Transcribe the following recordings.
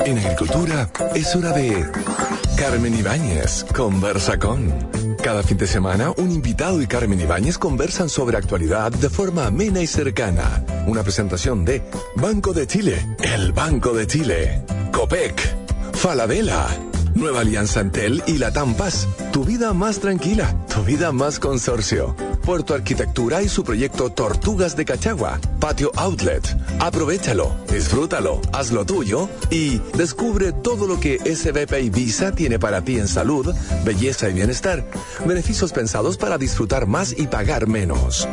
En agricultura es hora de Carmen Ibáñez conversa con. Cada fin de semana, un invitado y Carmen Ibáñez conversan sobre actualidad de forma amena y cercana. Una presentación de Banco de Chile, el Banco de Chile, Copec, Falabella, Nueva Alianza Entel y Latam Paz. Tu vida más tranquila, tu vida más consorcio. Puerto Arquitectura y su proyecto Tortugas de Cachagua. Patio Outlet. Aprovéchalo, disfrútalo, hazlo tuyo y descubre todo lo que SBP Ibiza tiene para ti en salud, belleza y bienestar. Beneficios pensados para disfrutar más y pagar menos.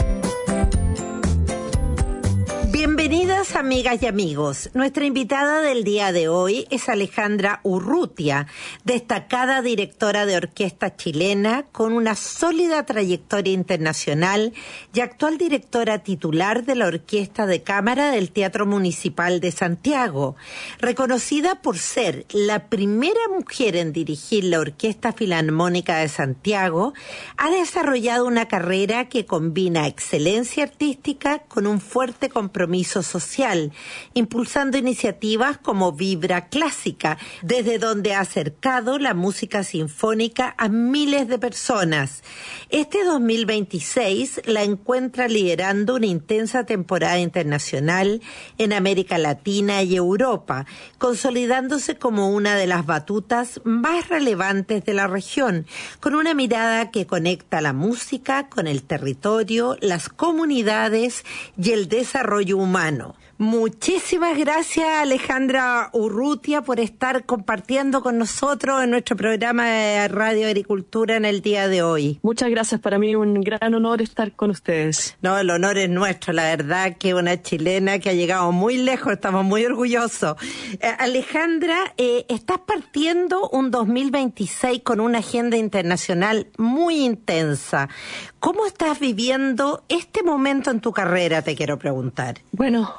Bienvenidas amigas y amigos. Nuestra invitada del día de hoy es Alejandra Urrutia, destacada directora de orquesta chilena con una sólida trayectoria internacional y actual directora titular de la Orquesta de Cámara del Teatro Municipal de Santiago. Reconocida por ser la primera mujer en dirigir la Orquesta Filarmónica de Santiago, ha desarrollado una carrera que combina excelencia artística con un fuerte compromiso social, impulsando iniciativas como Vibra Clásica, desde donde ha acercado la música sinfónica a miles de personas. Este 2026 la encuentra liderando una intensa temporada internacional en América Latina y Europa, consolidándose como una de las batutas más relevantes de la región, con una mirada que conecta la música con el territorio, las comunidades y el desarrollo humano. Muchísimas gracias, Alejandra Urrutia, por estar compartiendo con nosotros en nuestro programa de Radio Agricultura en el día de hoy. Muchas gracias, para mí un gran honor estar con ustedes. No, el honor es nuestro, la verdad que una chilena que ha llegado muy lejos, estamos muy orgullosos. Alejandra, estás partiendo un 2026 con una agenda internacional muy intensa. ¿Cómo estás viviendo este momento en tu carrera, te quiero preguntar? Bueno,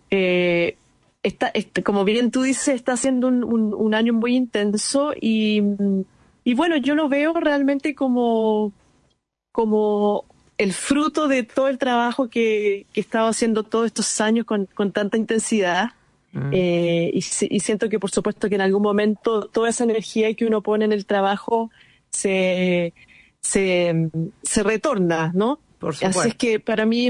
como bien tú dices, está siendo un año muy intenso y bueno, yo lo veo realmente como el fruto de todo el trabajo que he estado haciendo todos estos años con tanta intensidad. Y siento que por supuesto que en algún momento toda esa energía que uno pone en el trabajo se retorna, ¿no? Por supuesto. Así es que para mí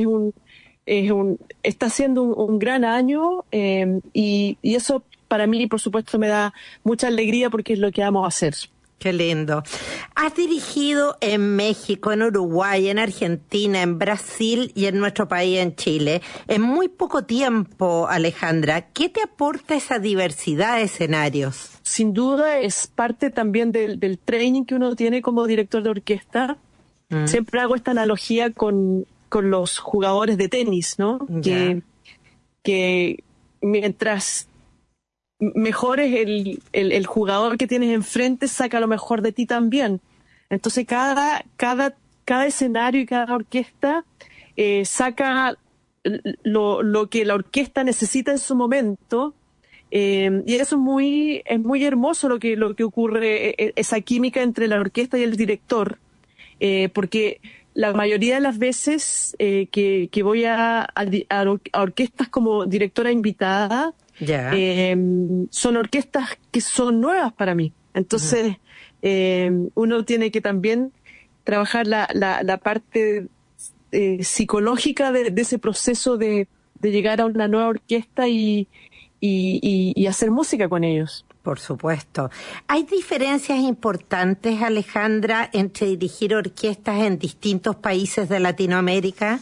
está siendo un gran año y eso para mí por supuesto me da mucha alegría porque es lo que vamos a hacer. Qué lindo. Has dirigido en México, en Uruguay, en Argentina, en Brasil y en nuestro país, en Chile. En muy poco tiempo, Alejandra, ¿qué te aporta esa diversidad de escenarios? Sin duda es parte también del training que uno tiene como director de orquesta. Siempre hago esta analogía con los jugadores de tenis, ¿no? Yeah. Que mientras mejor es el jugador que tienes enfrente, saca lo mejor de ti también. Entonces cada escenario y cada orquesta saca lo que la orquesta necesita en su momento, y eso es muy hermoso lo que ocurre, esa química entre la orquesta y el director, porque la mayoría de las veces que voy a orquestas como directora invitada, son orquestas que son nuevas para mí. Entonces, uno tiene que también trabajar la parte psicológica de ese proceso de llegar a una nueva orquesta y hacer música con ellos. Por supuesto. ¿Hay diferencias importantes, Alejandra, entre dirigir orquestas en distintos países de Latinoamérica?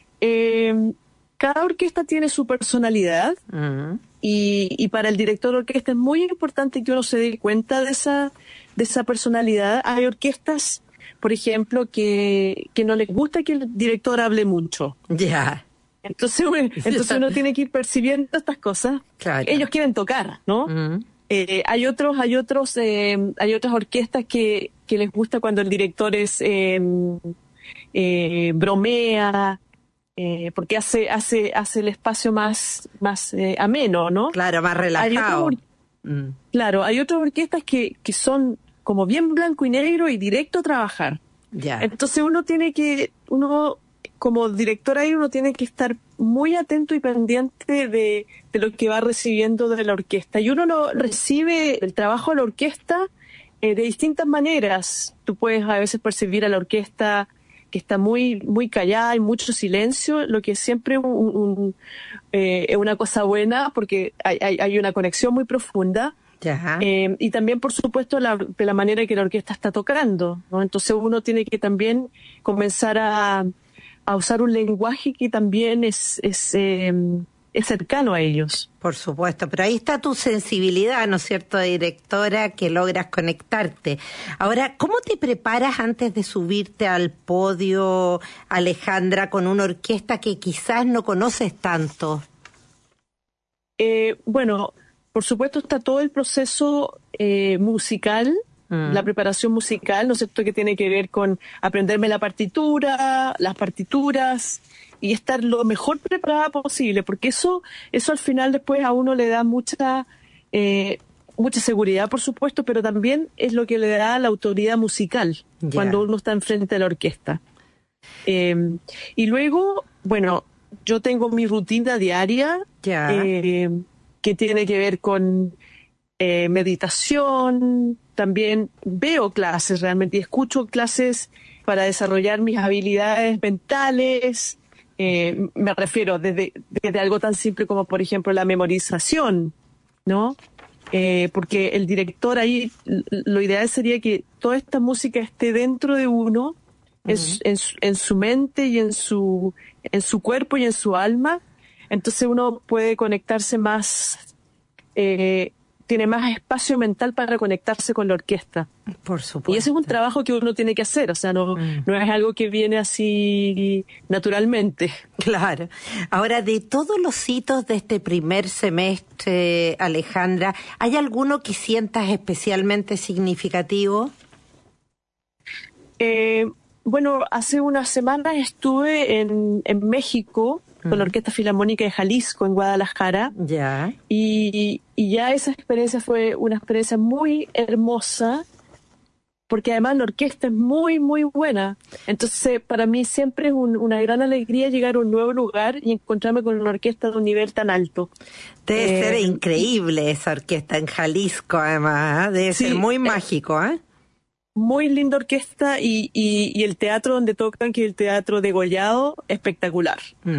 Cada orquesta tiene su personalidad. Y para el director de orquesta es muy importante que uno se dé cuenta de esa personalidad. Hay orquestas, por ejemplo, que no les gusta que el director hable mucho. Ya. Entonces uno tiene que ir percibiendo estas cosas. Claro. Ellos quieren tocar, ¿no? Hay otras orquestas que les gusta cuando el director bromea, porque hace el espacio más ameno, ¿no? Claro, más relajado. Claro, hay otras orquestas que son como bien blanco y negro y directo a trabajar. Ya. Entonces uno como director ahí, uno tiene que estar muy atento y pendiente de lo que va recibiendo de la orquesta. Y uno no recibe el trabajo de la orquesta de distintas maneras. Tú puedes a veces percibir a la orquesta que está muy, muy callada, hay mucho silencio, lo que es siempre es una cosa buena porque hay una conexión muy profunda. Y también, por supuesto, de la manera que la orquesta está tocando, ¿no? Entonces uno tiene que también comenzar a usar un lenguaje que también es cercano a ellos. Por supuesto, pero ahí está tu sensibilidad, ¿no es cierto, directora, que logras conectarte? Ahora, ¿cómo te preparas antes de subirte al podio, Alejandra, con una orquesta que quizás no conoces tanto? Bueno, por supuesto está todo el proceso musical, la preparación musical, ¿no es cierto?, que tiene que ver con aprenderme la partitura, las partituras, y estar lo mejor preparada posible, porque eso al final después a uno le da mucha seguridad, por supuesto, pero también es lo que le da la autoridad musical cuando uno está enfrente de la orquesta. Y luego, bueno, yo tengo mi rutina diaria que tiene que ver con meditación, también veo clases realmente y escucho clases para desarrollar mis habilidades mentales. Me refiero desde algo tan simple como, por ejemplo, la memorización, ¿no? Porque el director ahí, lo ideal sería que toda esta música esté dentro de uno, en su mente y en su cuerpo y en su alma. Entonces uno puede conectarse más, tiene más espacio mental para conectarse con la orquesta. Por supuesto. Y ese es un trabajo que uno tiene que hacer, o sea, no es algo que viene así naturalmente. Claro. Ahora, de todos los hitos de este primer semestre, Alejandra, ¿hay alguno que sientas especialmente significativo? Bueno, hace unas semanas estuve en México con la Orquesta Filarmónica de Jalisco en Guadalajara. Ya. Y ya esa experiencia fue una experiencia muy hermosa, porque además la orquesta es muy, muy buena. Entonces, para mí siempre es una gran alegría llegar a un nuevo lugar y encontrarme con una orquesta de un nivel tan alto. Debe ser increíble esa orquesta en Jalisco, además, ¿eh? Debe ser muy mágico, ¿eh? Muy linda orquesta y el teatro donde tocan, que es el Teatro Degollado, espectacular.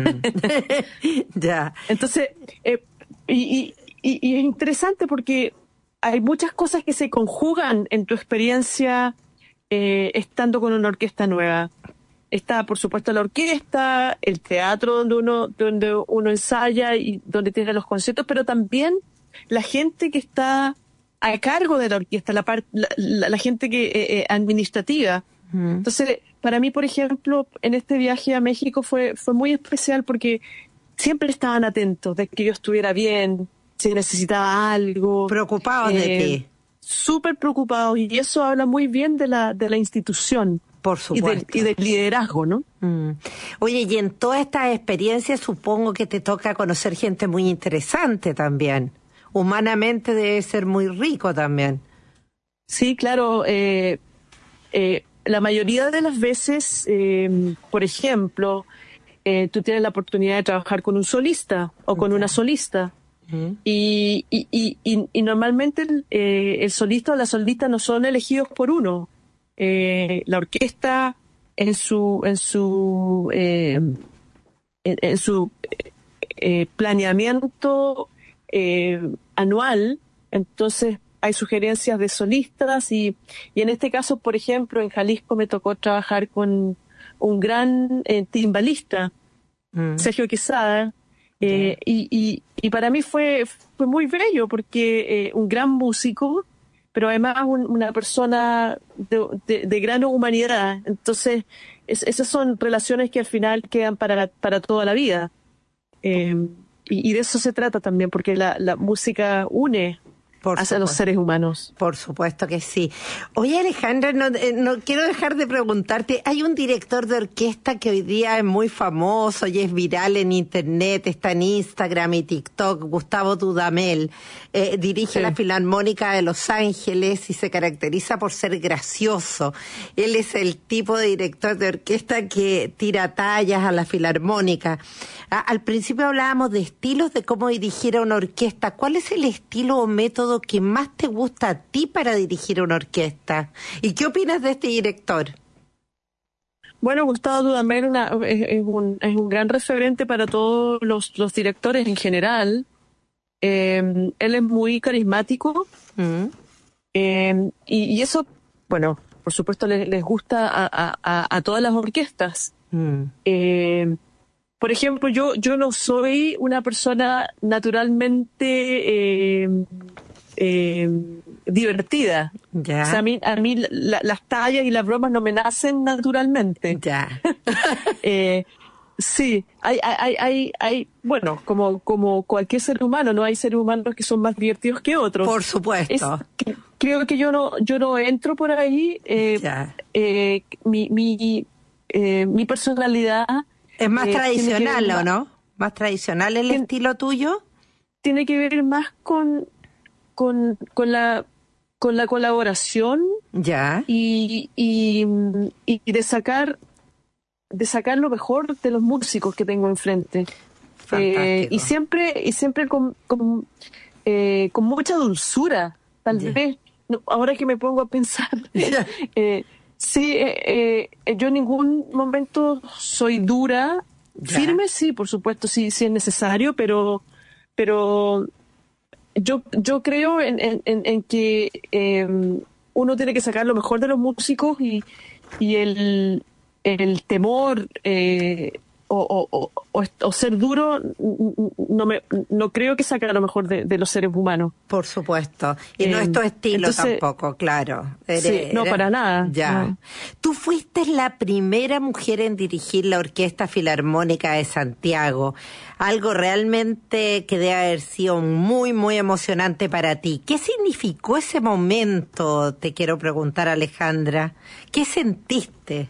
Ya. Entonces, y es interesante porque hay muchas cosas que se conjugan en tu experiencia estando con una orquesta nueva. Está, por supuesto, la orquesta, el teatro donde uno ensaya y donde tiene los conciertos, pero también la gente que está a cargo de la orquesta, la gente que administrativa. Entonces, para mí, por ejemplo, en este viaje a México fue muy especial porque siempre estaban atentos de que yo estuviera bien, si necesitaba algo. Preocupados de ti. Súper preocupados, y eso habla muy bien de la institución. Por supuesto. Y del liderazgo, ¿no? Oye, y en todas estas experiencias supongo que te toca conocer gente muy interesante también. Humanamente debe ser muy rico también. Sí, claro. La mayoría de las veces, por ejemplo, tú tienes la oportunidad de trabajar con un solista o con una solista. Y normalmente el solista o la solista no son elegidos por uno. La orquesta en su planeamiento anual, entonces hay sugerencias de solistas y en este caso, por ejemplo, en Jalisco me tocó trabajar con un gran timbalista, Sergio Quesada, y para mí fue muy bello porque un gran músico, pero además una persona de gran humanidad. Entonces esas son relaciones que al final quedan para toda la vida. Y de eso se trata también, porque la música une hacia los seres humanos. Por supuesto que sí. Oye, Alejandra, no quiero dejar de preguntarte, hay un director de orquesta que hoy día es muy famoso y es viral en internet, está en Instagram y TikTok, Gustavo Dudamel, dirige la Filarmónica de Los Ángeles y se caracteriza por ser gracioso. Él es el tipo de director de orquesta que tira tallas a la Filarmónica. Al principio hablábamos de estilos, de cómo dirigir a una orquesta. ¿Cuál es el estilo o método que más te gusta a ti para dirigir una orquesta? ¿Y qué opinas de este director? Bueno, Gustavo Dudamel es un gran referente para todos los directores en general. Él es muy carismático y eso, bueno, por supuesto les gusta a todas las orquestas. Por ejemplo, yo no soy una persona naturalmente divertida. Ya. O sea, a mí las tallas y las bromas no me nacen naturalmente. Ya. Sí, hay, bueno, como cualquier ser humano, no hay seres humanos que son más divertidos que otros. Por supuesto. Creo que yo no entro por ahí. Ya. Mi personalidad ¿Es más tradicional o no? ¿Más tradicional el estilo tuyo? Tiene que ver más con la colaboración. Ya. Y de sacar lo mejor de los músicos que tengo enfrente. Y siempre con mucha dulzura, tal vez. Ahora que me pongo a pensar, sí, yo en ningún momento soy dura. Firme, sí, por supuesto, sí es necesario, pero yo creo en que uno tiene que sacar lo mejor de los músicos y el temor o ser duro no creo que saque lo mejor de los seres humanos. Por supuesto. Y no es tu estilo tampoco, claro. No, para nada. Ya. No. Tú fuiste la primera mujer en dirigir la Orquesta Filarmónica de Santiago. Algo realmente que debe haber sido muy, muy emocionante para ti. ¿Qué significó ese momento? Te quiero preguntar, Alejandra. ¿Qué sentiste?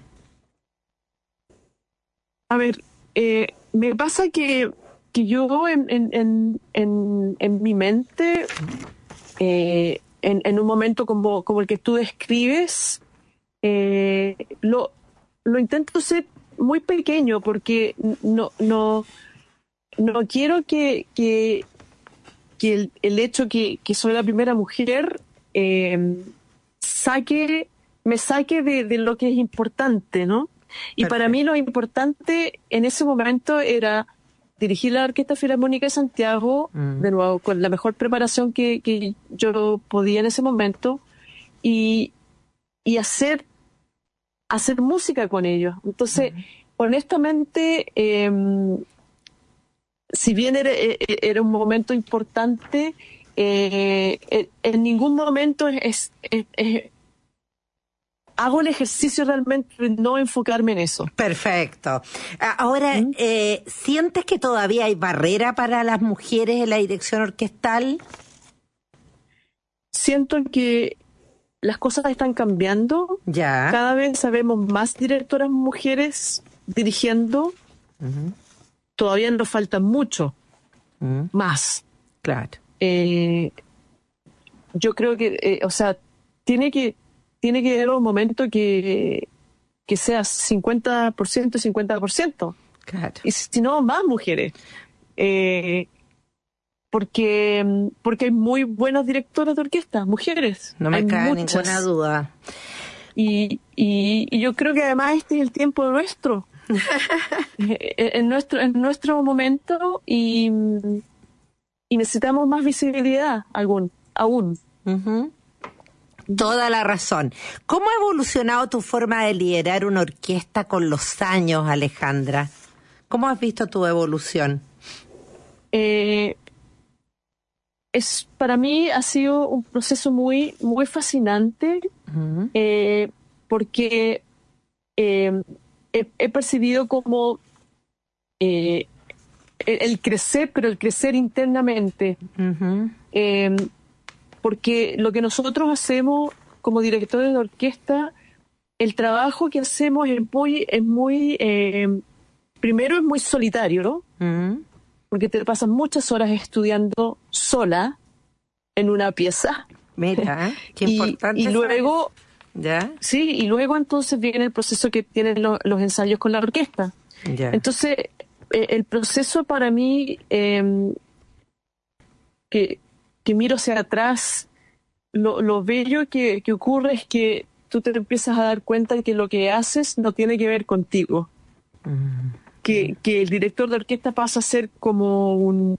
A ver, me pasa que yo en mi mente, en un momento como el que tú describes, lo intento ser muy pequeño porque no quiero que el hecho que soy la primera mujer me saque de lo que es importante, ¿no? Y para mí lo importante en ese momento era dirigir la Orquesta Filarmónica de Santiago, de nuevo, con la mejor preparación que yo podía en ese momento, y hacer música con ellos. Entonces, honestamente, si bien era un momento importante, en ningún momento hago el ejercicio realmente de no enfocarme en eso. Perfecto. Ahora, ¿sientes que todavía hay barrera para las mujeres en la dirección orquestal? Siento que las cosas están cambiando. Ya. Cada vez sabemos más directoras mujeres dirigiendo. Todavía nos falta mucho más. Claro. Yo creo que, tiene que haber un momento que sea 50%, 50%. Claro. Y si no, más mujeres. Porque hay muy buenas directoras de orquesta, mujeres. No me cabe ninguna duda. Y yo creo que además este es el tiempo nuestro. en nuestro momento y necesitamos más visibilidad aún. Toda la razón. ¿Cómo ha evolucionado tu forma de liderar una orquesta con los años, Alejandra? ¿Cómo has visto tu evolución? Para mí ha sido un proceso muy, muy fascinante, porque he percibido como el crecer, pero el crecer internamente. porque lo que nosotros hacemos como directores de orquesta, el trabajo que hacemos primero es muy solitario, ¿no? Mm. Porque te pasas muchas horas estudiando sola en una pieza. Mira, qué importante. Y luego, ¿ya? sí, y luego entonces viene el proceso que tienen los ensayos con la orquesta. Ya. Entonces, el proceso para mí, que miro hacia atrás, lo bello que ocurre es que tú te empiezas a dar cuenta de que lo que haces no tiene que ver contigo. Que el director de orquesta pasa a ser como un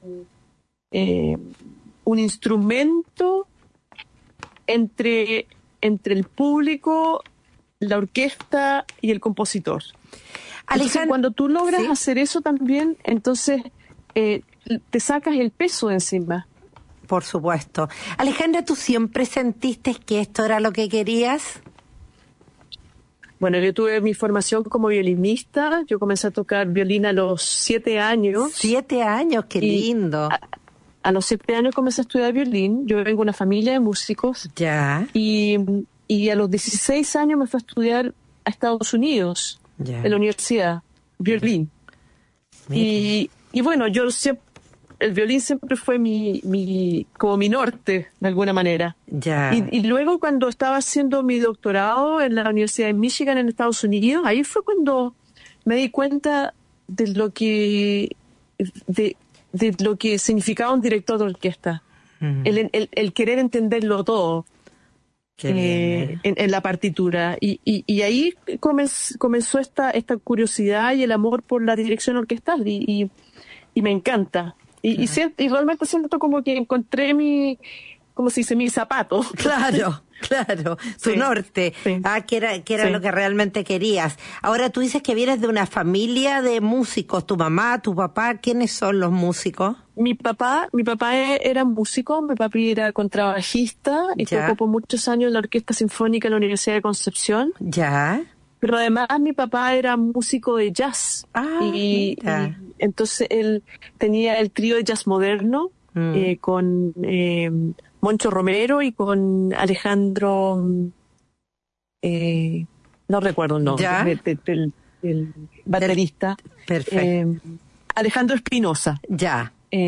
instrumento entre el público, la orquesta y el compositor. Entonces, cuando tú logras ¿sí? hacer eso también, entonces te sacas el peso de encima. Por supuesto. Alejandra, ¿tú siempre sentiste que esto era lo que querías? Bueno, yo tuve mi formación como violinista. Yo comencé a tocar violín a los 7 años. 7 años, qué lindo. A los 7 años comencé a estudiar violín. Yo vengo de una familia de músicos. Ya. Y a los 16 años me fui a estudiar a Estados Unidos, Ya. en la universidad, violín. Y bueno, el violín siempre fue como mi norte, de alguna manera. Ya. Y luego cuando estaba haciendo mi doctorado en la Universidad de Michigan en Estados Unidos, ahí fue cuando me di cuenta de lo que significaba un director de orquesta. El querer entenderlo todo. En la partitura. Y ahí comenzó esta curiosidad y el amor por la dirección orquestal. Y me encanta. Y realmente siento como que encontré ¿cómo se dice? Mi zapato. Claro, tu Sí, norte. sí. Que era Sí. lo que realmente querías. Ahora tú dices que vienes de una familia de músicos, tu mamá, tu papá, ¿quiénes son los músicos? Mi papá era músico, mi papi era contrabajista y Ya. tocó por muchos años en la Orquesta Sinfónica de la Universidad de Concepción. Ya. Pero además mi papá era músico de jazz. Y mira. entonces él tenía el trío de jazz moderno con Moncho Romero y con Alejandro, no recuerdo el nombre, ¿Ya? el baterista. Perfecto. Alejandro Espinosa. Ya.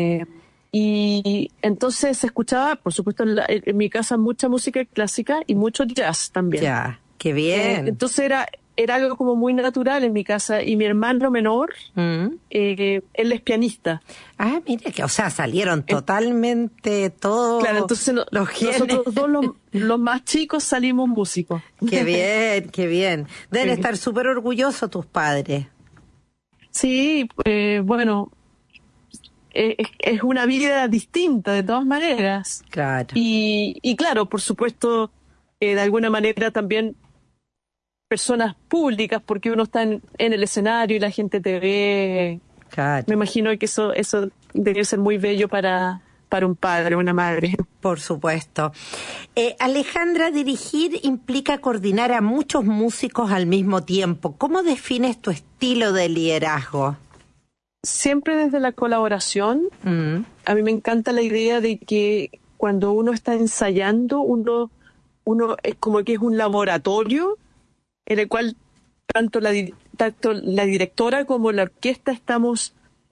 Y entonces se escuchaba, por supuesto, en mi casa mucha música clásica y mucho jazz también. Ya. Qué bien. Entonces era algo como muy natural en mi casa. Y mi hermano menor, él es pianista. Mira que, o sea, salieron totalmente todos Claro, entonces los genes. nosotros dos, los más chicos, salimos músicos. Qué bien, qué bien. Deben Sí. estar súper orgullosos tus padres. Sí, bueno, es una vida distinta de todas maneras. Claro. Y claro, por supuesto, de alguna manera también personas públicas, porque uno está en el escenario y la gente te ve. Claro. Me imagino que eso debería ser muy bello para un padre, una madre. Por supuesto. Alejandra, dirigir implica coordinar a muchos músicos al mismo tiempo. ¿Cómo defines tu estilo de liderazgo? Siempre desde la colaboración. A mí me encanta la idea de que cuando uno está ensayando, uno es como que es un laboratorio en el cual tanto la directora como la orquesta estamos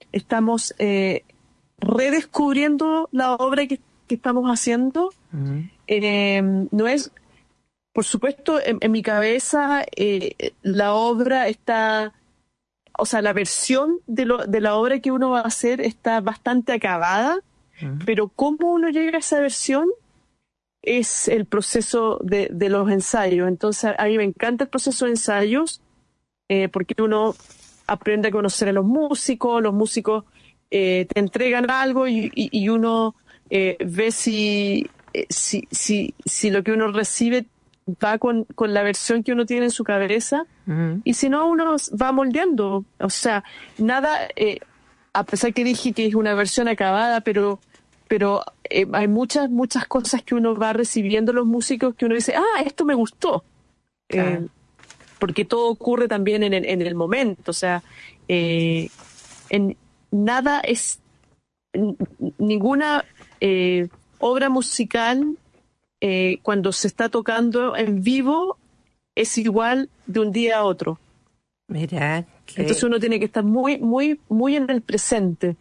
redescubriendo la obra que estamos haciendo. No es, por supuesto, en mi cabeza la obra está, o sea, la versión de la obra que uno va a hacer está bastante acabada, pero cómo uno llega a esa versión es el proceso de los ensayos. Entonces, a mí me encanta el proceso de ensayos, porque uno aprende a conocer a los músicos te entregan algo y uno ve si lo que uno recibe va con la versión que uno tiene en su cabeza, y si no, uno va moldeando. O sea, nada, a pesar que dije que es una versión acabada, pero hay muchas cosas que uno va recibiendo los músicos que uno dice, esto me gustó. Claro. Porque todo ocurre también en el momento. O sea, ninguna obra musical cuando se está tocando en vivo es igual de un día a otro. Mira, entonces uno tiene que estar muy, muy, muy en el presente.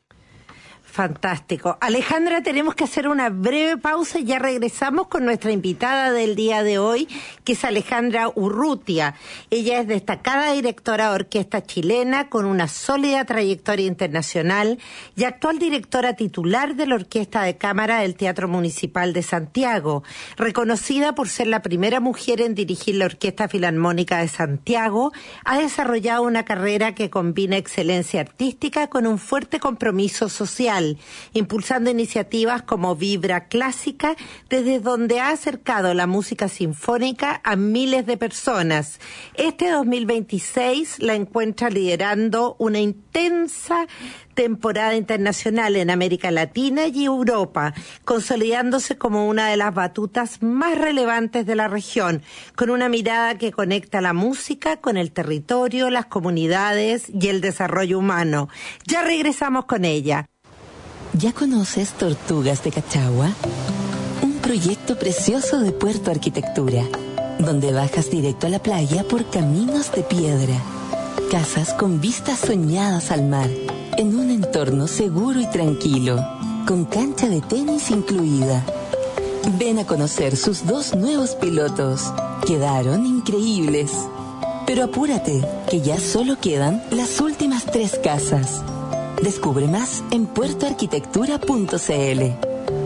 Fantástico. Alejandra, tenemos que hacer una breve pausa y ya regresamos con nuestra invitada del día de hoy, que es Alejandra Urrutia. Ella es destacada directora de orquesta chilena con una sólida trayectoria internacional y actual directora titular de la Orquesta de Cámara del Teatro Municipal de Santiago, reconocida por ser la primera mujer en dirigir la Orquesta Filarmónica de Santiago. Ha desarrollado una carrera que combina excelencia artística con un fuerte compromiso social, impulsando iniciativas como Vibra Clásica, desde donde ha acercado la música sinfónica a miles de personas. Este 2026 la encuentra liderando una intensa temporada internacional en América Latina y Europa, consolidándose como una de las batutas más relevantes de la región, con una mirada que conecta la música con el territorio, las comunidades y el desarrollo humano. Ya regresamos con ella. ¿Ya conoces Tortugas de Cachagua? Un proyecto precioso de Puerto Arquitectura, donde bajas directo a la playa por caminos de piedra. Casas con vistas soñadas al mar, en un entorno seguro y tranquilo, con cancha de tenis incluida. Ven a conocer sus 2 nuevos pilotos. Quedaron increíbles. Pero apúrate, que ya solo quedan las últimas 3 casas. Descubre más en puertoarquitectura.cl.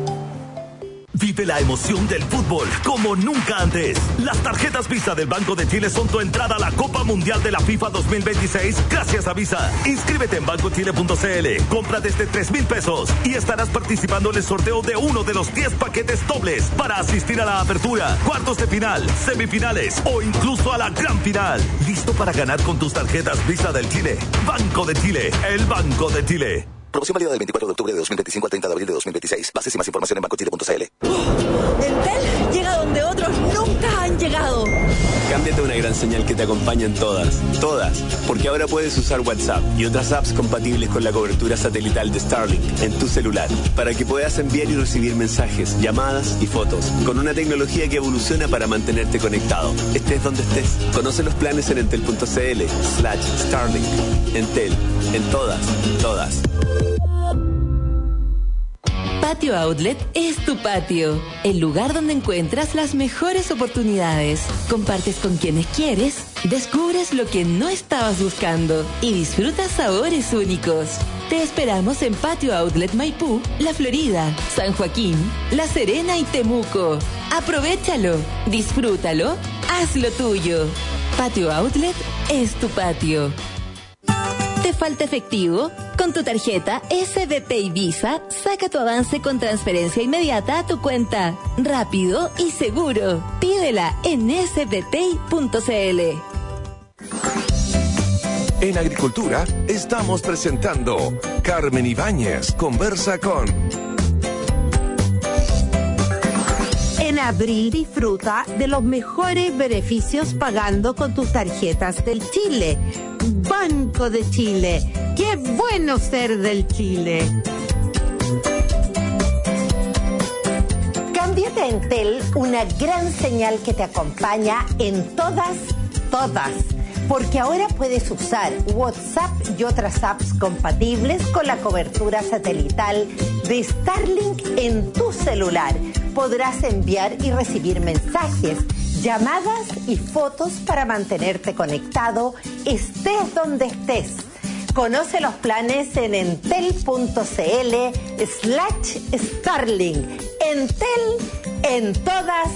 Vive la emoción del fútbol como nunca antes. Las tarjetas Visa del Banco de Chile son tu entrada a la Copa Mundial de la FIFA 2026 gracias a Visa. Inscríbete en bancochile.cl, compra desde 3,000 pesos y estarás participando en el sorteo de uno de los 10 paquetes dobles para asistir a la apertura, cuartos de final, semifinales o incluso a la gran final. ¿Listo para ganar con tus tarjetas Visa del Chile? Banco de Chile, el Banco de Chile. Promoción válida del 24 de octubre de 2025 al 30 de abril de 2026. Bases y más información en bancochile.cl. Entel llega donde otros nunca han llegado. Cámbiate una gran señal que te acompaña en todas, porque ahora puedes usar WhatsApp y otras apps compatibles con la cobertura satelital de Starlink en tu celular, para que puedas enviar y recibir mensajes, llamadas y fotos, con una tecnología que evoluciona para mantenerte conectado, estés donde estés. Conoce los planes en entel.cl/Starlink. Entel, en todas. Patio Outlet es tu patio, el lugar donde encuentras las mejores oportunidades, compartes con quienes quieres, descubres lo que no estabas buscando y disfrutas sabores únicos. Te esperamos en Patio Outlet Maipú, La Florida, San Joaquín, La Serena y Temuco. Aprovéchalo, disfrútalo, hazlo tuyo. Patio Outlet es tu patio. ¿Te falta efectivo? Con tu tarjeta SBP y Visa, saca tu avance con transferencia inmediata a tu cuenta. Rápido y seguro. Pídela en sbpay.cl. En Agricultura estamos presentando Carmen Ibáñez conversa con... En abril disfruta de los mejores beneficios pagando con tus tarjetas del Chile. Banco de Chile. ¡Qué bueno ser del Chile! Cámbiate a Entel, una gran señal que te acompaña en todas. Porque ahora puedes usar WhatsApp y otras apps compatibles con la cobertura satelital de Starlink en tu celular. Podrás enviar y recibir mensajes, llamadas y fotos para mantenerte conectado, estés donde estés. Conoce los planes en entel.cl/Starlink. Entel, en todas.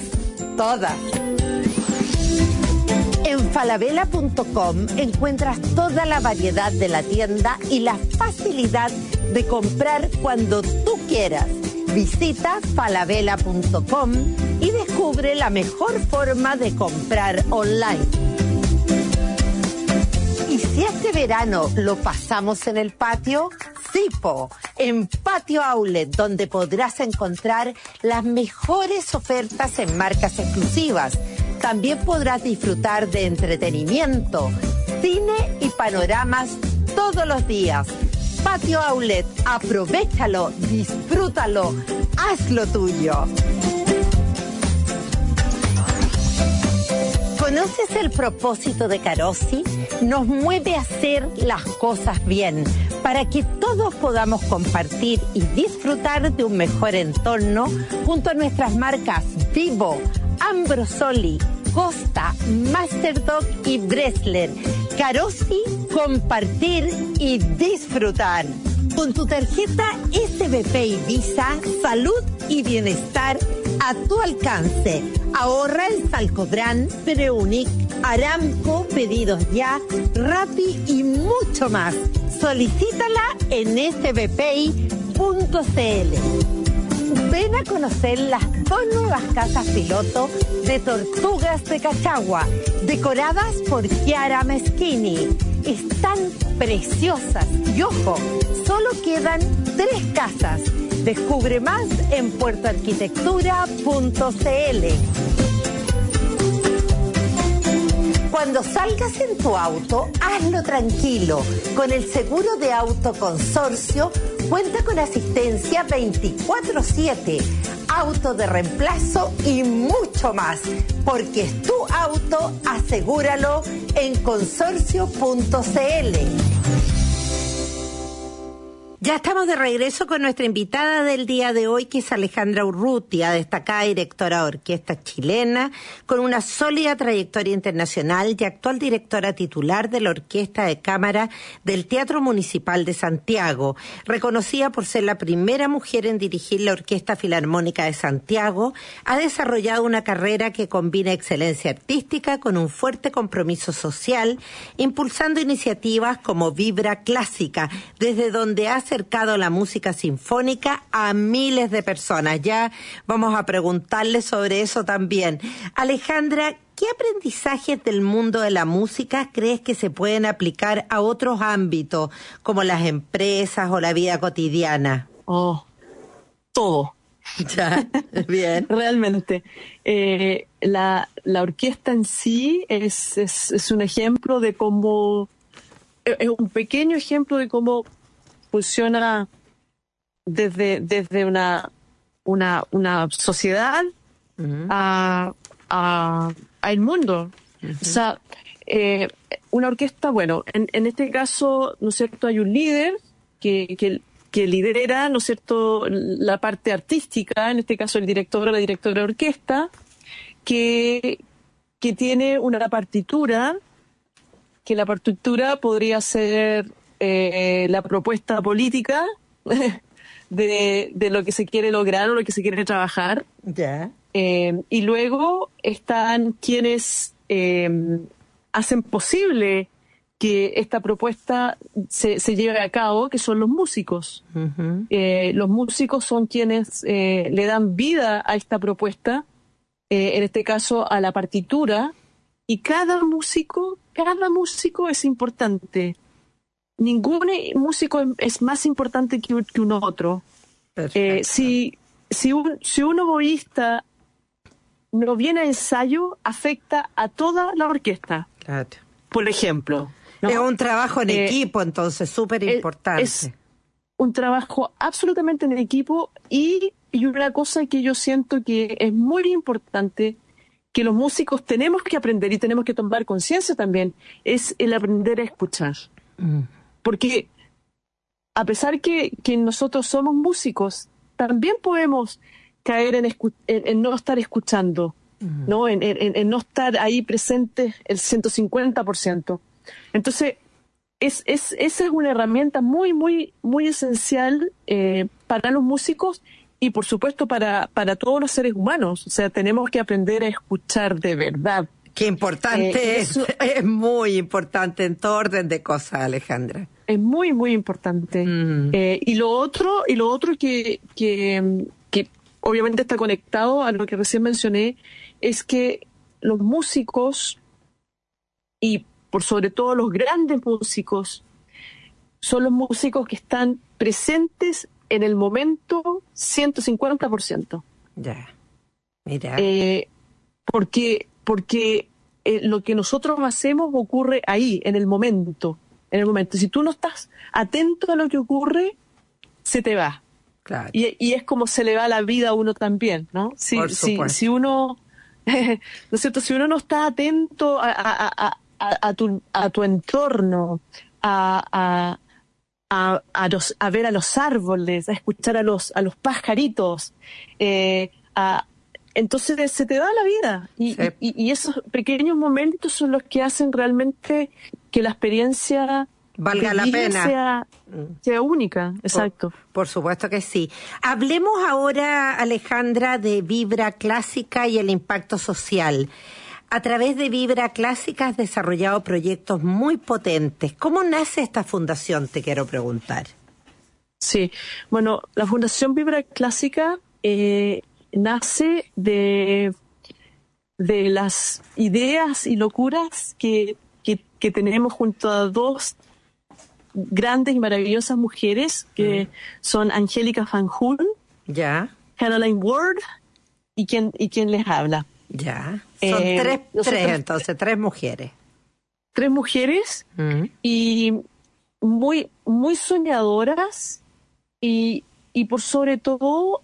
En falabella.com encuentras toda la variedad de la tienda y la facilidad de comprar cuando tú quieras. Visita falabella.com y descubre la mejor forma de comprar online. ¿Y si este verano lo pasamos en el patio? Sí, en Patio Outlet, donde podrás encontrar las mejores ofertas en marcas exclusivas. También podrás disfrutar de entretenimiento, cine y panoramas todos los días. Patio Outlet, aprovéchalo, disfrútalo, hazlo tuyo. ¿Conoces el propósito de Carosi? Nos mueve a hacer las cosas bien, para que todos podamos compartir y disfrutar de un mejor entorno junto a nuestras marcas Vivo, Ambrosoli, Costa, Masterdog y Bresler. Carosi, compartir y disfrutar. Con tu tarjeta SBP y Visa, salud y bienestar a tu alcance. Ahorra en Salcobran, Preunic, Aramco, Pedidos Ya, Rappi y mucho más. Solicítala en sbpi.cl. Ven a conocer las 2 nuevas casas piloto de Tortugas de Cachagua, decoradas por Chiara Meschini. Están preciosas y ojo, solo quedan 3 casas. Descubre más en puertoarquitectura.cl. Cuando salgas en tu auto, hazlo tranquilo. Con el seguro de auto Consorcio, cuenta con asistencia 24/7, auto de reemplazo y mucho más. Porque es tu auto, asegúralo en consorcio.cl. Ya estamos de regreso con nuestra invitada del día de hoy, que es Alejandra Urrutia, destacada directora de orquesta chilena, con una sólida trayectoria internacional y actual directora titular de la Orquesta de Cámara del Teatro Municipal de Santiago, reconocida por ser la primera mujer en dirigir la Orquesta Filarmónica de Santiago. Ha desarrollado una carrera que combina excelencia artística con un fuerte compromiso social, impulsando iniciativas como Vibra Clásica, desde donde ha acercado la música sinfónica a miles de personas. Ya vamos a preguntarle sobre eso también. Alejandra, ¿qué aprendizajes del mundo de la música crees que se pueden aplicar a otros ámbitos, como las empresas o la vida cotidiana? Todo. Ya, bien. Realmente. La orquesta en sí es un ejemplo de cómo, es un pequeño ejemplo de cómo funciona desde una sociedad a el mundo. Uh-huh. O sea, una orquesta, bueno, en este caso, ¿no es cierto?, hay un líder que lidera, ¿no es cierto?, la parte artística, en este caso el director o la directora de orquesta, que tiene una partitura, que la partitura podría ser la propuesta política de lo que se quiere lograr o lo que se quiere trabajar. Yeah. Y luego están quienes hacen posible que esta propuesta se lleve a cabo, que son los músicos. Uh-huh. Los músicos son quienes le dan vida a esta propuesta, en este caso a la partitura, y cada músico es importante. Ningún músico es más importante que un otro. Si un oboísta no viene a ensayo, afecta a toda la orquesta. Claro. Por ejemplo, ¿no? Es un trabajo en equipo, entonces, súper importante. Es un trabajo absolutamente en equipo y una cosa que yo siento que es muy importante, que los músicos tenemos que aprender y tenemos que tomar conciencia también, es el aprender a escuchar. Porque a pesar que nosotros somos músicos, también podemos caer en no estar escuchando, ¿no? En no estar ahí presentes el 150%. Entonces, esa es una herramienta muy, muy, muy esencial para los músicos y, por supuesto, para todos los seres humanos. O sea, tenemos que aprender a escuchar de verdad. Qué importante es muy importante en todo orden de cosas, Alejandra. Es muy, muy importante. Y lo otro que obviamente está conectado a lo que recién mencioné, es que los músicos, y por sobre todo los grandes músicos, son los músicos que están presentes en el momento 150%. Ya. Mira. Porque lo que nosotros hacemos ocurre ahí, en el momento. Si tú no estás atento a lo que ocurre, se te va. Claro. Y es como se le va la vida a uno también, ¿no? Si uno ¿no es cierto? Si uno no está atento a tu entorno, a ver a los árboles, a escuchar a los pajaritos, entonces se te va la vida. Y esos pequeños momentos son los que hacen realmente que la experiencia valga la pena, sea única. Exacto. Por supuesto que sí. Hablemos ahora, Alejandra, de Vibra Clásica y el impacto social. A través de Vibra Clásica has desarrollado proyectos muy potentes. ¿Cómo nace esta fundación? Te quiero preguntar. Sí, bueno, la Fundación Vibra Clásica nace de las ideas y locuras que tenemos junto a dos grandes y maravillosas mujeres que son Angélica Van Hool, Caroline Ward y quien les habla. Ya. Son tres mujeres. Tres mujeres y muy, muy soñadoras y por sobre todo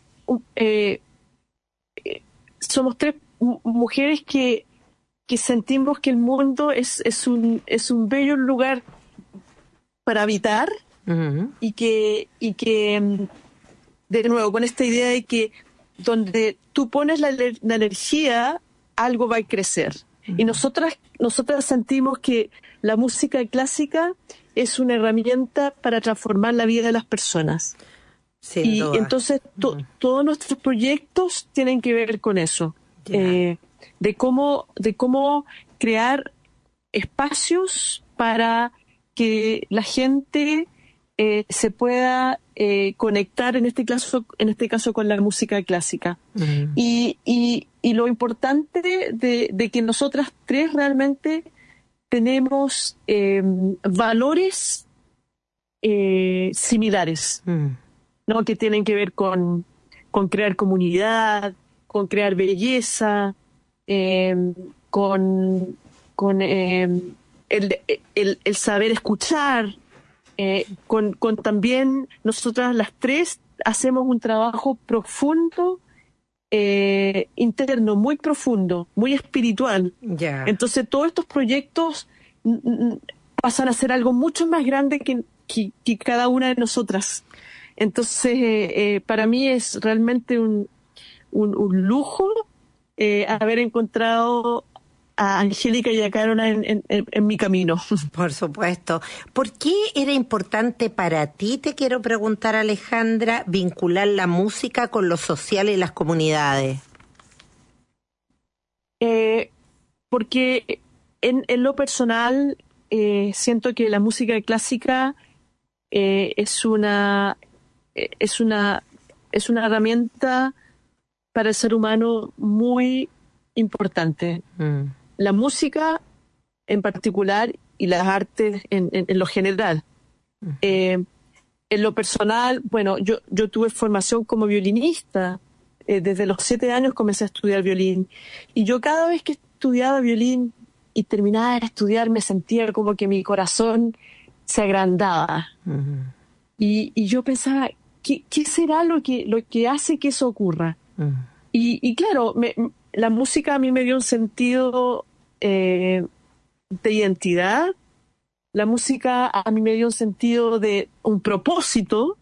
somos tres mujeres que sentimos que el mundo es un bello lugar para habitar y que de nuevo con esta idea de que donde tú pones la energía, algo va a crecer. Y nosotras sentimos que la música clásica es una herramienta para transformar la vida de las personas. Y entonces todos nuestros proyectos tienen que ver con eso, de cómo crear espacios para que la gente se pueda conectar en este caso con la música clásica. Y lo importante de que nosotras tres realmente tenemos valores similares, ¿no? Que tienen que ver con crear comunidad, con crear belleza, con el saber escuchar, con también nosotras las tres hacemos un trabajo profundo, interno, muy profundo, muy espiritual. Entonces todos estos proyectos pasan a ser algo mucho más grande que cada una de nosotras. Entonces para mí es realmente un lujo haber encontrado a Angélica y a Caroline en mi camino. Por supuesto. ¿Por qué era importante para ti, te quiero preguntar, Alejandra, vincular la música con lo social y las comunidades? Porque en lo personal siento que la música clásica es una herramienta para el ser humano muy importante. La música en particular y las artes en lo general. En lo personal, bueno, yo tuve formación como violinista. Desde los 7 años comencé a estudiar violín. Y yo cada vez que estudiaba violín y terminaba de estudiar me sentía como que mi corazón se agrandaba. Y yo pensaba, ¿qué será lo que hace que eso ocurra? Y claro, la música a mí me dio un sentido de identidad. La música a mí me dio un sentido de un propósito.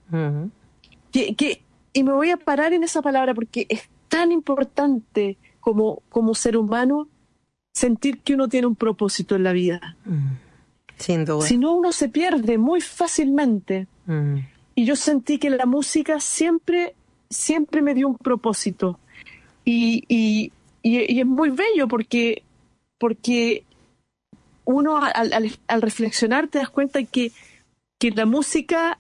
Y me voy a parar en esa palabra porque es tan importante como ser humano sentir que uno tiene un propósito en la vida. Sin duda. Si no, uno se pierde muy fácilmente. Y yo sentí que la música siempre me dio un propósito. Y es muy bello porque uno al reflexionar te das cuenta que la música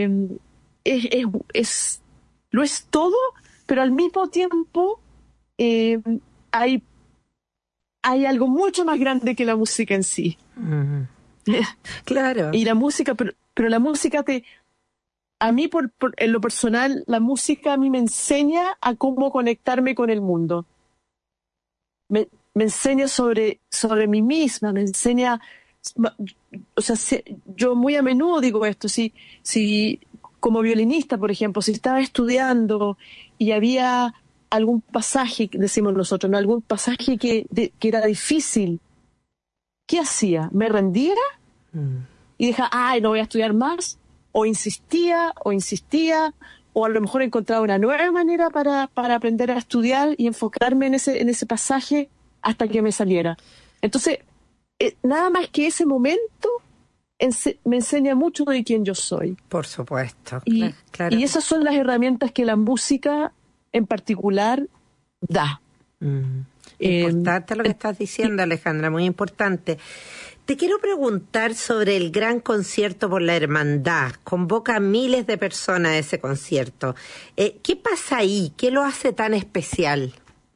lo es todo, pero al mismo tiempo hay algo mucho más grande que la música en sí. Claro. Y la música, pero la música a mí en lo personal, la música a mí me enseña a cómo conectarme con el mundo. Me enseña sobre mí misma, me enseña, o sea, yo muy a menudo digo esto, si como violinista, por ejemplo, si estaba estudiando y había algún pasaje, decimos nosotros, ¿no? Algún pasaje que era difícil, ¿qué hacía? ¿Me rendía? Y dije, no voy a estudiar más, o insistía, o a lo mejor encontraba una nueva manera para aprender a estudiar y enfocarme en ese pasaje hasta que me saliera. Entonces, nada más que ese momento me enseña mucho de quién yo soy. Por supuesto. Claro. Y esas son las herramientas que la música en particular da. Importante lo que estás diciendo, Alejandra, muy importante. Te quiero preguntar sobre el gran concierto por la hermandad. Convoca a miles de personas a ese concierto. ¿Qué pasa ahí? ¿Qué lo hace tan especial?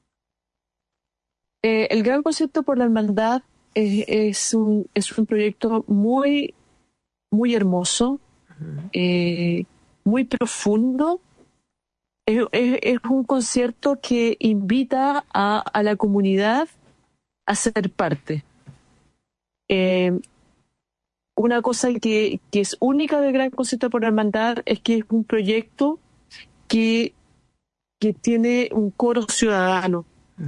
El gran concierto por la hermandad es un proyecto muy, muy hermoso, muy profundo. Es un concierto que invita a la comunidad a ser parte. Una cosa que es única del Gran Concierto por la Hermandad es que es un proyecto que tiene un coro ciudadano.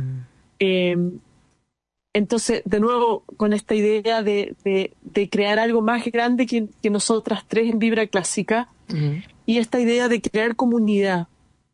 Entonces, de nuevo, con esta idea de crear algo más grande que nosotras tres en Vibra Clásica, y esta idea de crear comunidad.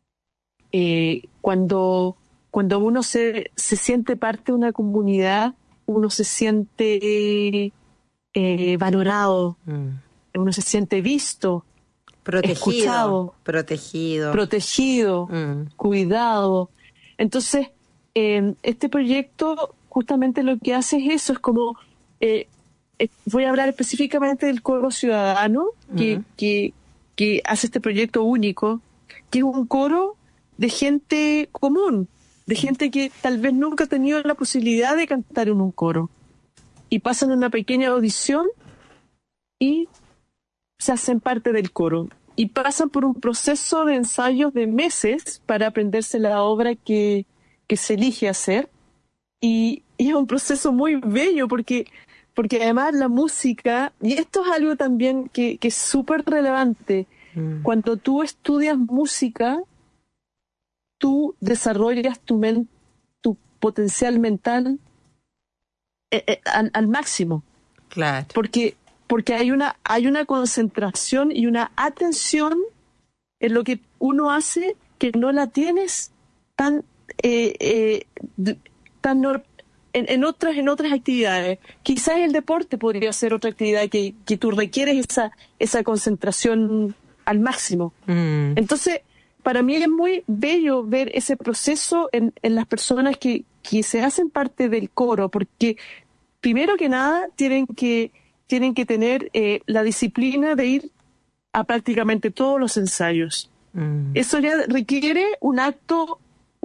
Cuando uno se siente parte de una comunidad, uno se siente valorado, uno se siente visto, escuchado, protegido, cuidado. Entonces, este proyecto justamente lo que hace es eso, es como, voy a hablar específicamente del coro ciudadano que hace este proyecto único, que es un coro de gente común, de gente que tal vez nunca ha tenido la posibilidad de cantar en un coro. Y pasan una pequeña audición y se hacen parte del coro. Y pasan por un proceso de ensayos de meses para aprenderse la obra que se elige hacer. Y es un proceso muy bello porque además la música, y esto es algo también que es súper relevante, cuando tú estudias música, tú desarrollas tu potencial mental al máximo. Claro. Porque hay una concentración y una atención en lo que uno hace que no la tienes tan en otras actividades. Quizás el deporte podría ser otra actividad que tú requieres esa concentración al máximo. Entonces, para mí es muy bello ver ese proceso en las personas que se hacen parte del coro, porque primero que nada tienen que tener la disciplina de ir a prácticamente todos los ensayos. Eso ya requiere un acto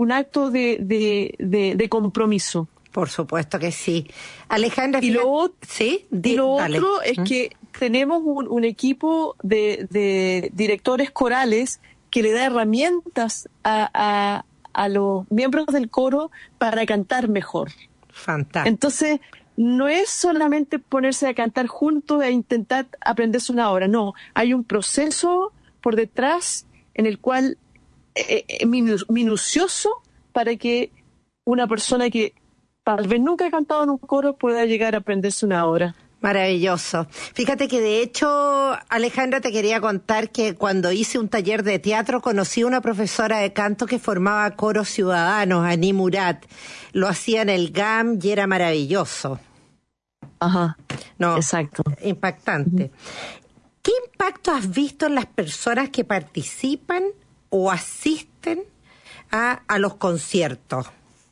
de compromiso. Por supuesto que sí. Alejandra, y lo otro es ¿Mm? que tenemos un equipo de directores corales que le da herramientas a los miembros del coro para cantar mejor. Fantástico. Entonces, no es solamente ponerse a cantar juntos e intentar aprenderse una obra, no. Hay un proceso por detrás en el cual minucioso para que una persona que tal vez nunca ha cantado en un coro pueda llegar a aprenderse una obra. Maravilloso. Fíjate que de hecho, Alejandra, te quería contar que cuando hice un taller de teatro conocí a una profesora de canto que formaba coros ciudadanos, Aní Murat. Lo hacía en el GAM y era maravilloso. Ajá, no, exacto. Impactante. ¿Qué impacto has visto en las personas que participan o asisten a los conciertos?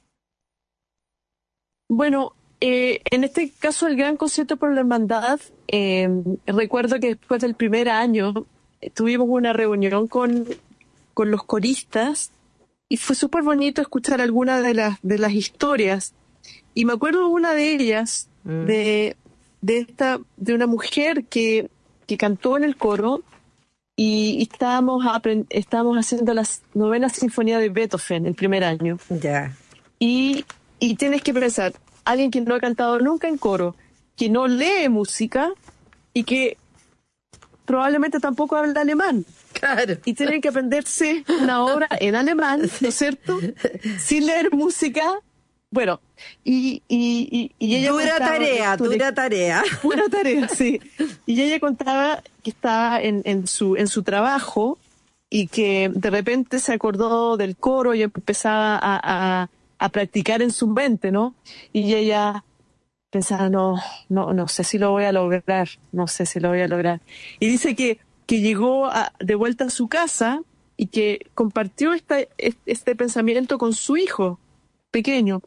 Bueno, en este caso el Gran Concierto por la Hermandad, recuerdo que después del primer año tuvimos una reunión con los coristas y fue súper bonito escuchar algunas de las historias. Y me acuerdo una de ellas, de una mujer que cantó en el coro y estábamos haciendo la 9ª Sinfonía de Beethoven el primer año. Ya. Y tienes que pensar, alguien que no ha cantado nunca en coro, que no lee música y que probablemente tampoco habla alemán. Claro. Y tienen que aprenderse una obra en alemán, ¿no es cierto? Sin leer música. Bueno, y ella dura tarea. Pura tarea, sí. Y ella contaba que estaba en su trabajo y que de repente se acordó del coro y empezaba a practicar en su mente, ¿no? Y ella pensaba, no sé si lo voy a lograr, Y dice que llegó de vuelta a su casa y que compartió este pensamiento con su hijo pequeño.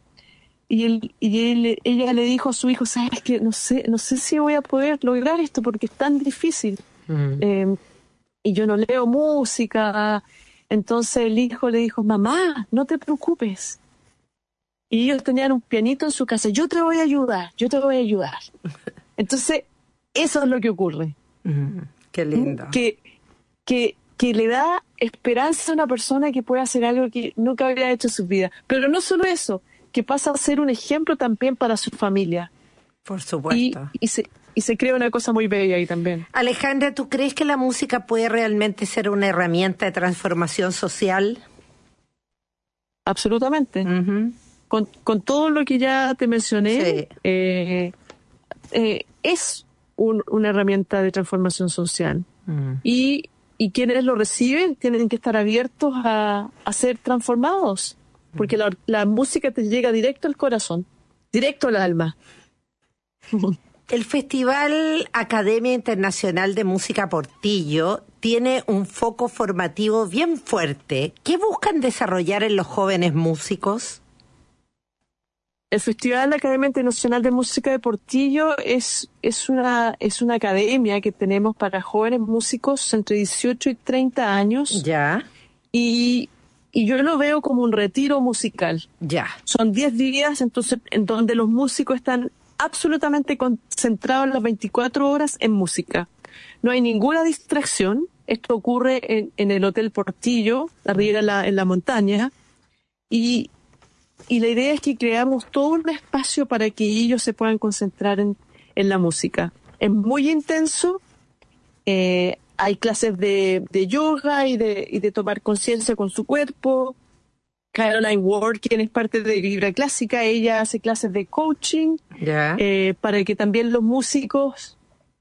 Ella le dijo a su hijo, ¿sabes qué? No sé si voy a poder lograr esto porque es tan difícil. Y yo no leo música. Entonces el hijo le dijo, mamá, no te preocupes. Y ellos tenían un pianito en su casa. Yo te voy a ayudar. Entonces, eso es lo que ocurre. Qué lindo. Que le da esperanza a una persona que puede hacer algo que nunca había hecho en su vida. Pero no solo eso, que pasa a ser un ejemplo también para su familia. Por supuesto. Y se crea una cosa muy bella ahí también. Alejandra, ¿tú crees que la música puede realmente ser una herramienta de transformación social? Absolutamente. Con todo lo que ya te mencioné, sí. Es una herramienta de transformación social. Y quienes lo reciben tienen que estar abiertos a ser transformados, porque la música te llega directo al corazón, directo al alma. El Festival Academia Internacional de Música Portillo tiene un foco formativo bien fuerte. ¿Qué buscan desarrollar en los jóvenes músicos? El Festival Academia Internacional de Música de Portillo es una academia que tenemos para jóvenes músicos entre 18 y 30 años. Ya. Y yo lo veo como un retiro musical. Ya. Son 10 días, entonces, en donde los músicos están absolutamente concentrados las 24 horas en música. No hay ninguna distracción. Esto ocurre en el Hotel Portillo, arriba en la montaña. Y la idea es que creamos todo un espacio para que ellos se puedan concentrar en la música. Es muy intenso. Hay clases de yoga y de tomar conciencia con su cuerpo. Caroline Ward, quien es parte de Vibra Clásica, ella hace clases de coaching, para que también los músicos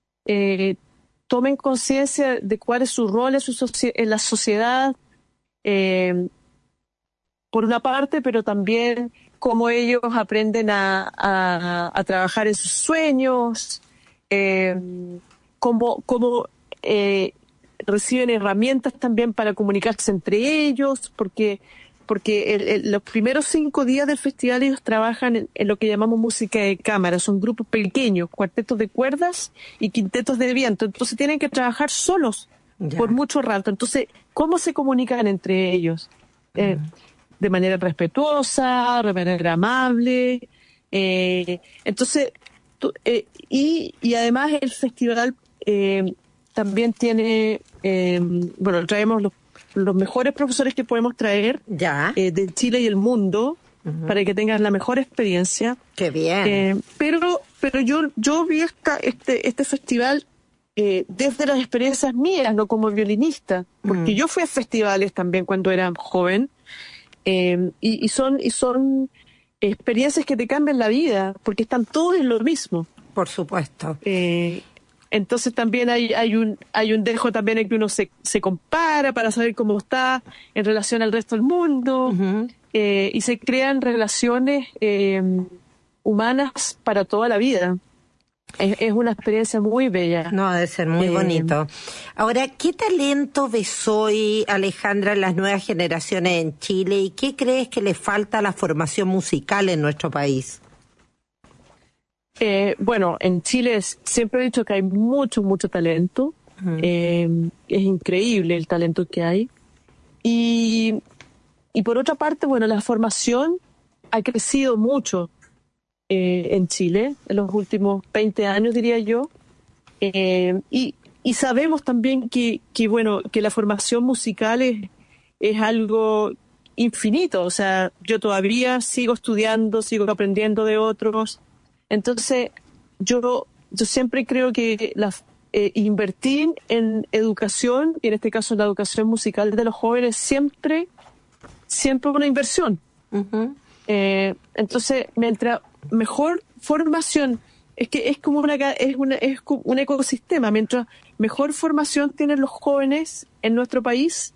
tomen conciencia de cuál es su rol en la sociedad, por una parte, pero también cómo ellos aprenden a trabajar en sus sueños, cómo reciben herramientas también para comunicarse entre ellos, porque los primeros 5 días del festival ellos trabajan en lo que llamamos música de cámara. Son grupos pequeños, cuartetos de cuerdas y quintetos de viento. Entonces tienen que trabajar solos por mucho rato. Entonces, ¿cómo se comunican entre ellos? De manera respetuosa, de manera amable. Entonces, y además el festival también tiene, traemos los mejores profesores que podemos traer de Chile y el mundo, para que tengan la mejor experiencia. ¡Qué bien! Pero yo vi este festival desde las experiencias mías, no como violinista, porque yo fui a festivales también cuando era joven, y son experiencias que te cambian la vida, porque están todos en lo mismo. Por supuesto. Entonces también hay un dejo también en que uno se compara para saber cómo está en relación al resto del mundo, y se crean relaciones humanas para toda la vida. Es una experiencia muy bella. No, debe ser muy bonito. Ahora, ¿qué talento ves hoy, Alejandra, en las nuevas generaciones en Chile, y qué crees que le falta a la formación musical en nuestro país? En Chile siempre he dicho que hay mucho talento. Es increíble el talento que hay. Y por otra parte, la formación ha crecido mucho en Chile en los últimos 20 años, diría yo. Y sabemos también que la formación musical es algo infinito. O sea, yo todavía sigo estudiando, sigo aprendiendo de otros. Entonces, yo siempre creo que invertir en educación, y en este caso en la educación musical de los jóvenes, siempre una inversión. Uh-huh. Entonces, mientras mejor formación, es que es como un ecosistema, mientras mejor formación tienen los jóvenes en nuestro país,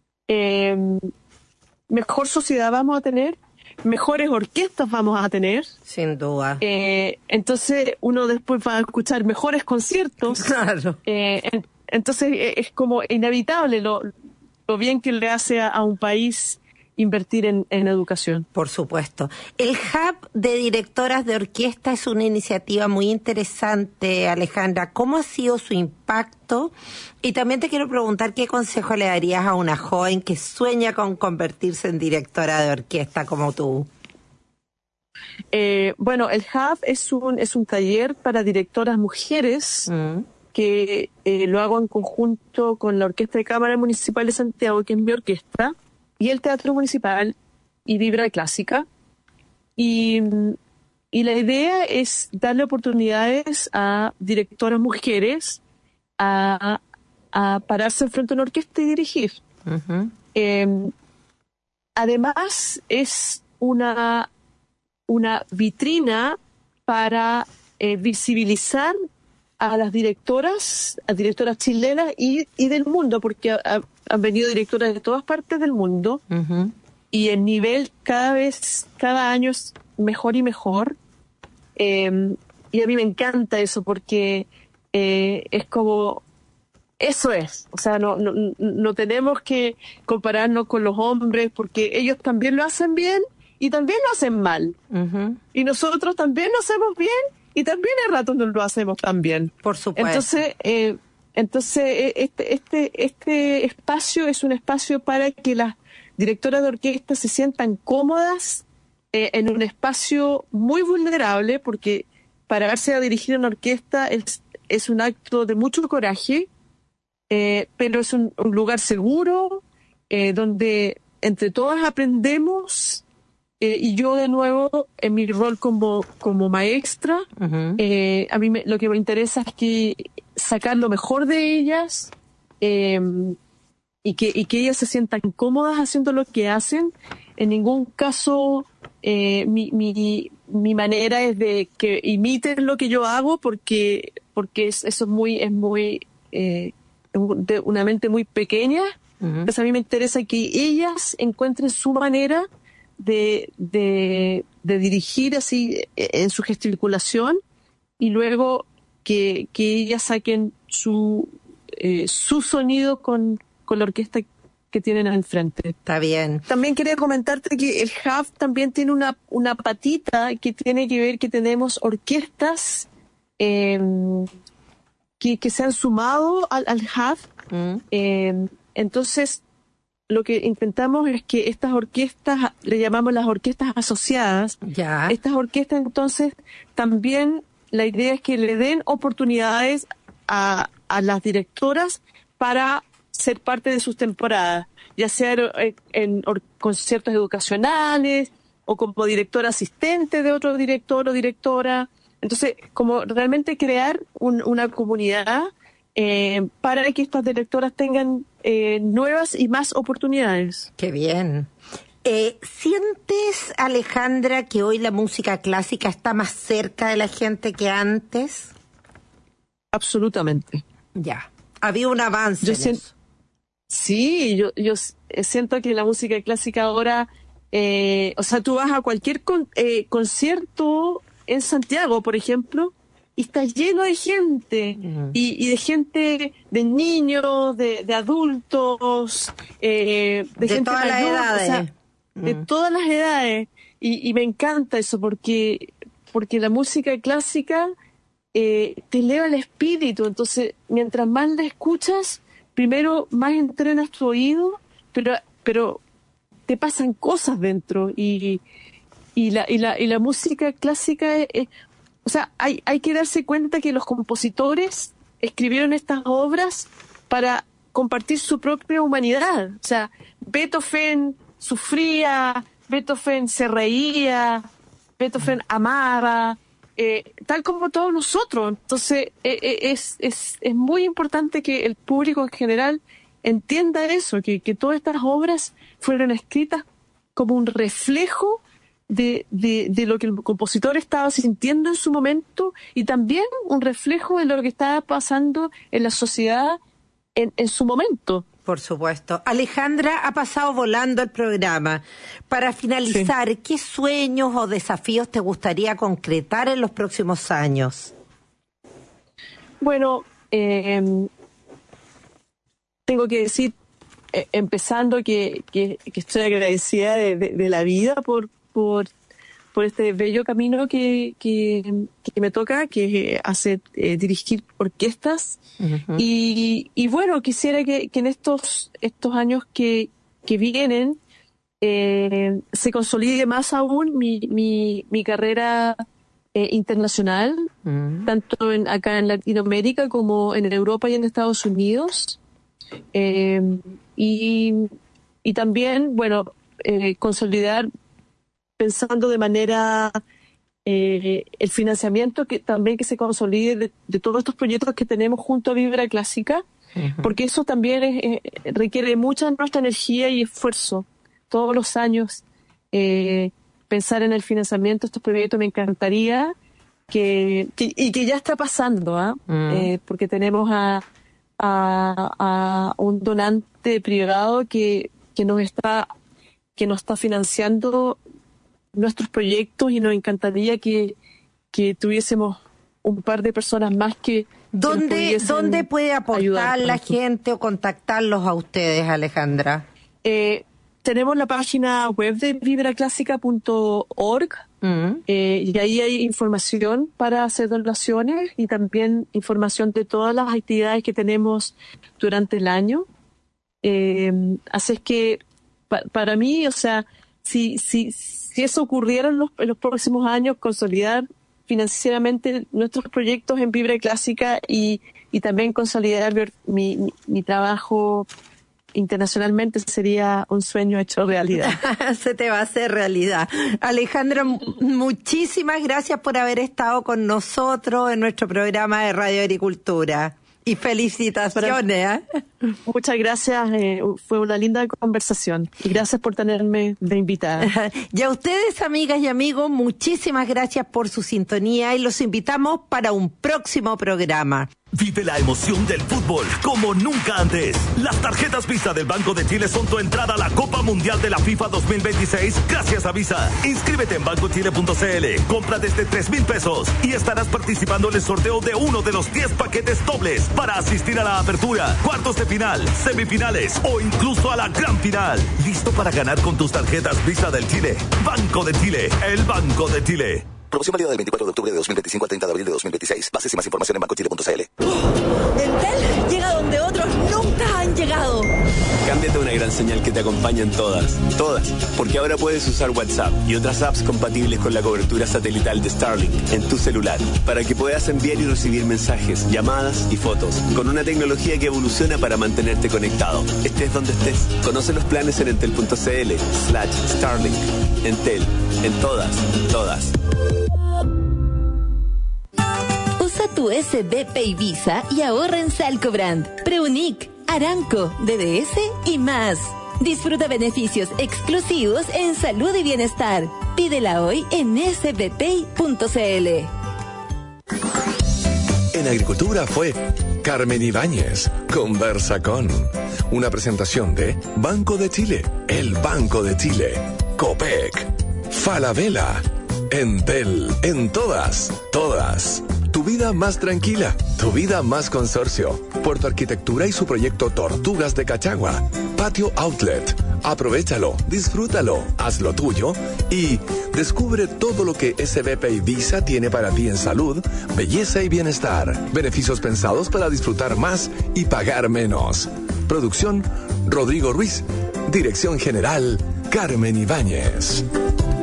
mejor sociedad vamos a tener, mejores orquestas vamos a tener. Sin duda. Entonces uno después va a escuchar mejores conciertos. Claro. Entonces es como inevitable lo bien que le hace a un país invertir en educación. Por supuesto. El Hub de Directoras de Orquesta es una iniciativa muy interesante, Alejandra. ¿Cómo ha sido su impacto? Y también te quiero preguntar qué consejo le darías a una joven que sueña con convertirse en directora de orquesta como tú. Bueno, el Hub es un taller para directoras mujeres que lo hago en conjunto con la Orquesta de Cámara Municipal de Santiago, que es mi orquesta, y el Teatro Municipal y Vibra Clásica. Y la idea es darle oportunidades a directoras mujeres a pararse frente a una orquesta y dirigir. Uh-huh. Además, es una vitrina para visibilizar a las directoras chilenas y del mundo, porque han venido directoras de todas partes del mundo. Uh-huh. Y el nivel cada año es mejor y mejor. Y a mí me encanta eso, porque es como, eso es. O sea, no tenemos que compararnos con los hombres, porque ellos también lo hacen bien y también lo hacen mal. Uh-huh. Y nosotros también lo hacemos bien y también a ratos no lo hacemos tan bien. Por supuesto. Entonces este espacio es un espacio para que las directoras de orquesta se sientan cómodas en un espacio muy vulnerable, porque pararse a dirigir una orquesta es un acto de mucho coraje, pero es un lugar seguro donde entre todas aprendemos. Y yo, de nuevo, en mi rol como maestra, uh-huh. A mí lo que me interesa es que sacar lo mejor de ellas y que ellas se sientan cómodas haciendo lo que hacen. En ningún caso mi manera es de que imiten lo que yo hago, porque eso es muy de una mente muy pequeña. Uh-huh. Entonces a mí me interesa que ellas encuentren su manera de dirigir así en su gesticulación, y luego que ellas saquen su sonido con la orquesta que tienen al frente. Está bien. También quería comentarte que el Hub también tiene una patita que tiene que ver que tenemos orquestas que se han sumado al Hub. Entonces lo que intentamos es que estas orquestas, le llamamos las orquestas asociadas. Ya. Estas orquestas, entonces, también la idea es que le den oportunidades a las directoras para ser parte de sus temporadas, ya sea en conciertos educacionales o como directora asistente de otro director o directora. Entonces, como realmente crear una comunidad para que estas directoras tengan nuevas y más oportunidades. Qué bien. ¿Sientes, Alejandra, que hoy la música clásica está más cerca de la gente que antes? Absolutamente. Ya. Había un avance. Sí, yo siento que la música clásica ahora, o sea, tú vas a cualquier concierto en Santiago, por ejemplo, y está lleno de gente, y de gente, de niños, de adultos, de gente todas mayor, las edades. o sea, de todas las edades, y me encanta eso, porque la música clásica te eleva el espíritu. Entonces, mientras más la escuchas, primero más entrenas tu oído, pero te pasan cosas dentro, y la música clásica o sea, hay que darse cuenta que los compositores escribieron estas obras para compartir su propia humanidad. O sea, Beethoven sufría, Beethoven se reía, Beethoven amaba, tal como todos nosotros. Entonces, es muy importante que el público en general entienda eso, que todas estas obras fueron escritas como un reflejo de lo que el compositor estaba sintiendo en su momento y también un reflejo de lo que estaba pasando en la sociedad en su momento. Por supuesto. Alejandra, ha pasado volando el programa. Para finalizar, sí, ¿qué sueños o desafíos te gustaría concretar en los próximos años? Bueno, tengo que decir, empezando que estoy agradecida de la vida por este bello camino que me toca, que hace dirigir orquestas. Uh-huh. Y bueno, quisiera que en estos años que vienen se consolide más aún mi carrera internacional, uh-huh, tanto acá en Latinoamérica como en Europa y en Estados Unidos. Y también, bueno, consolidar, pensando de manera el financiamiento que se consolide de todos estos proyectos que tenemos junto a Vibra Clásica, uh-huh, porque eso también requiere mucha nuestra energía y esfuerzo todos los años. Pensar en el financiamiento de estos proyectos me encantaría y que ya está pasando, uh-huh, porque tenemos a un donante privado que nos está financiando nuestros proyectos y nos encantaría que tuviésemos un par de personas más que ¿Dónde puede aportar la gente o contactarlos a ustedes, Alejandra? Tenemos la página web de vibraclásica.org, uh-huh, y ahí hay información para hacer donaciones y también información de todas las actividades que tenemos durante el año. Así es que para mí, o sea, si eso ocurriera en los próximos años, consolidar financieramente nuestros proyectos en Vibra Clásica y también consolidar mi trabajo internacionalmente, sería un sueño hecho realidad. Se te va a hacer realidad. Alejandra, muchísimas gracias por haber estado con nosotros en nuestro programa de Radio Agricultura. Y felicitaciones. Muchas gracias, fue una linda conversación y gracias por tenerme de invitada. Y a ustedes, amigas y amigos, muchísimas gracias por su sintonía y los invitamos para un próximo programa. Vive la emoción del fútbol como nunca antes. Las tarjetas Visa del Banco de Chile son tu entrada a la Copa Mundial de la FIFA 2026 gracias a Visa. Inscríbete en bancochile.cl, compra desde 3,000 pesos y estarás participando en el sorteo de uno de los 10 paquetes dobles para asistir a la apertura, cuartos de final, semifinales o incluso a la gran final. ¿Listo para ganar con tus tarjetas Visa del Chile? Banco de Chile, el Banco de Chile. Promoción válida del 24 de octubre de 2025 al 30 de abril de 2026. Bases y más información en bancochile.cl. Entel llega donde otros nunca han llegado. Cámbiate a una gran señal que te acompaña en todas, porque ahora puedes usar WhatsApp y otras apps compatibles con la cobertura satelital de Starlink en tu celular, para que puedas enviar y recibir mensajes, llamadas y fotos, con una tecnología que evoluciona para mantenerte conectado, estés donde estés. Conoce los planes en entel.cl/Starlink. Entel, en todas. Usa tu SBP y Visa y ahorra en Salcobrand, Preunic, Aranco, DDS y más. Disfruta beneficios exclusivos en salud y bienestar. Pídela hoy en sbpay.cl. En Agricultura fue Carmen Ibáñez, Conversa con. Una presentación de Banco de Chile, el Banco de Chile, Copec, Falabella, Entel, en todas. Tu vida más tranquila, tu vida más consorcio. Puerto Arquitectura y su proyecto Tortugas de Cachagua. Patio Outlet. Aprovechalo, disfrútalo, hazlo tuyo y descubre todo lo que SBP y Visa tiene para ti en salud, belleza y bienestar. Beneficios pensados para disfrutar más y pagar menos. Producción Rodrigo Ruiz. Dirección General Carmen Ibáñez.